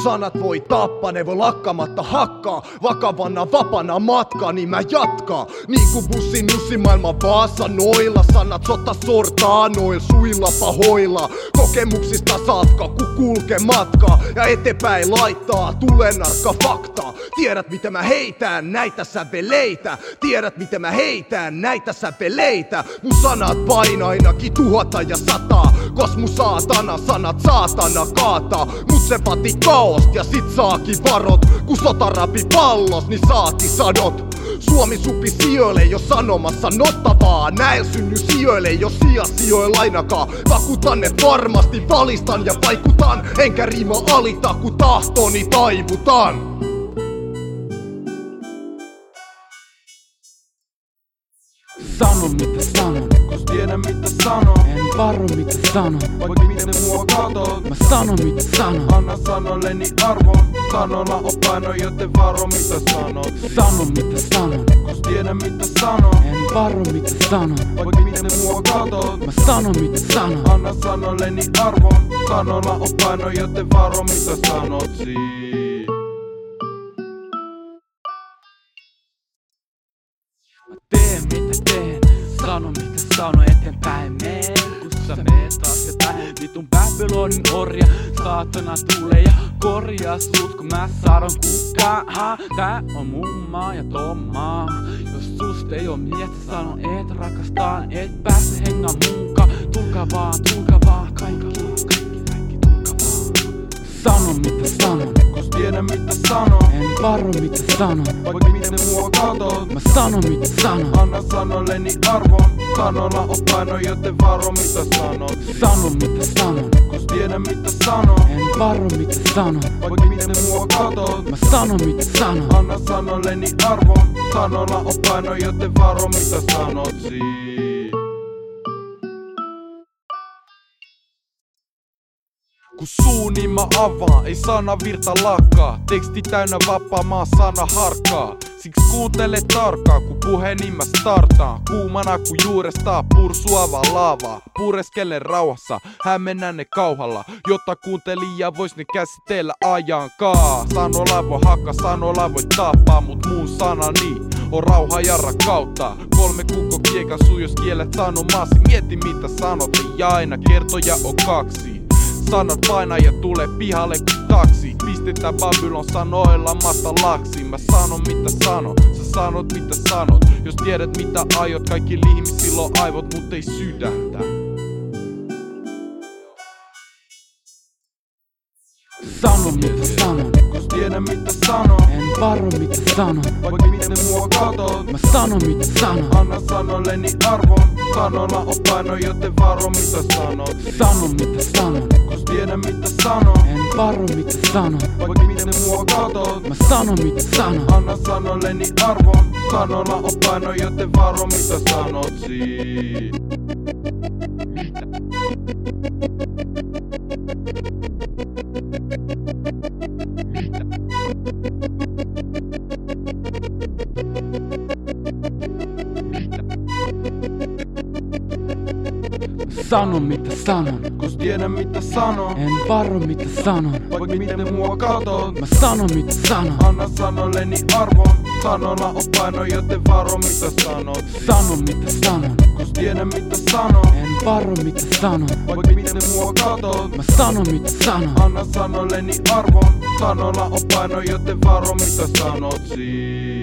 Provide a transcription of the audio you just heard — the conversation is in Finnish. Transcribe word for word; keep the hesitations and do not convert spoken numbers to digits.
sanat voi tappaa, ne voi lakkamatta hakkaa. Vakavana vapana matka, niin mä jatkaa. Niinku bussin nussimaailma Vaasa noilla. Sanat sota sortaa noil suilla pahoilla. Kokemuksista saatkaa ku kulke matkaa. Ja eteenpäin laittaa tulee narkka faktaa. Tiedät mitä mä heitän näitä säveleitä. Tiedät mitä mä heitän näitä säveleitä. Mun sanat painaa ainakin tuhatta ja sataa. Kos mun saatana sanat saatana kaataa. Mut se vati kaost ja sit saakin varot. Ku sotarapi pallos niin saati sadot. Suomi supi sijoille jo sanomassa nottavaa. Näil synny sijoille jo sijasijoilla ainakaan. Vakuutan et varmasti valistan ja vaikutan. Enkä riima alita ku tahtoni taivutan. Sano mitä sanon, kos tiedän mitä sanon. En varo mitä sanon, vaikka miten mua katot. Mä sanon mitä sanon, anna sanoilleni arvon. Sanoilla on paino, joten varo mitä sanot. Sano mitä sanon, kos tiedän mitä sanon. En varo mitä sanon, vaikka miten mua katot. Mä sanon mitä sanon, anna sanoilleni arvon. Sanoilla on paino, joten varo mitä sanot. Mä teen mitä teen, sano mitä sano, eteenpäin meen. Kun sä meet taaksepäin, vitun Babylonin orja. Saatana tulee ja korjaa sut, kun mä saadon kukaan. Ha, tää on mun maa ja ton maa. Jos susta ei oo miestä, sano et rakastaan. Et pääse hengaan munkaan. Tulkaa vaan, tulkaa vaan, kaikki, kaikki, kaikki, tulkaa vaan. Sano mitä sanon, kos tiedän mitä sanon. En varo mitä sanon, vaikka miten mua katot. Mä sanon mitä sanon, anna sanoilleni arvon. Sanoilla on paino, joten varo mitä sanot. Sano mitä sanon, kos tiedän mitä sanon. En varo mitä sanon, vaikka miten mua katot. Mä sanon mitä sanon, anna sanoilleni arvon. Sanoilla on paino, joten varo mitä sanot. Kun suu niin mä avaan, ei sana virta lakkaa. Teksti täynnä vapaa maa sana harkkaa. Siksi kuuntele tarkkaan, kun puheeni mä startaan. Kuumana kun juurestaa pursuavaa laavaa. Pureskele rauhassa, hämmennä ne kauhalla. Jotta kuuntelija vois ne käsitellä ajankaa. Sanoilla voi hakka, sanoilla voi tappaa. Mut mun sanani on rauha ja rakkautta. Kolme kukko kiekan suu, jos kiellet sanomaasi. Mieti mitä sanot, ja aina kertoja on kaksi. Sanat painaa ja tulee pihalle kun taksi. Pistetään Babylon sanoilla matalaksi. Mä sanon mitä sanon, sä sanot mitä sanot. Jos tiedät mitä aiot, kaikki ihmisillä on aivot, mut ei sydäntä. sano mitä sanon, kos tiedän mitä sanon. En varo mitä sanon, vaikka miten mua katot. Mä sanon mitä sanon, anna sanoilleni arvon. Sanoilla on paino, joten varo mitä sanot. Sano mitä sanon, kos tiedän mitä sanon. En varo mitä sanon, vaikka miten mua katot. Mä sanon mitä sanon, anna sanoilleni arvon. Sanoilla on paino, joten varo mitä sanot. Sano mitä sanon, kos tiedän mitä sanon. En varo mitä sanon, vaikka miten mua katot. Mä sanon mitä sanon, anna sanoilleni arvon. Sanoilla on paino, joten varo mitä sanot. Sano mitä sanon, kos tiedän mitä sanon. En varo mitä sanon, vaikka miten mua katot. Mä sanon mitä sanon, anna sanoilleni arvon. Sanoilla on paino, joten varo mitä sanot.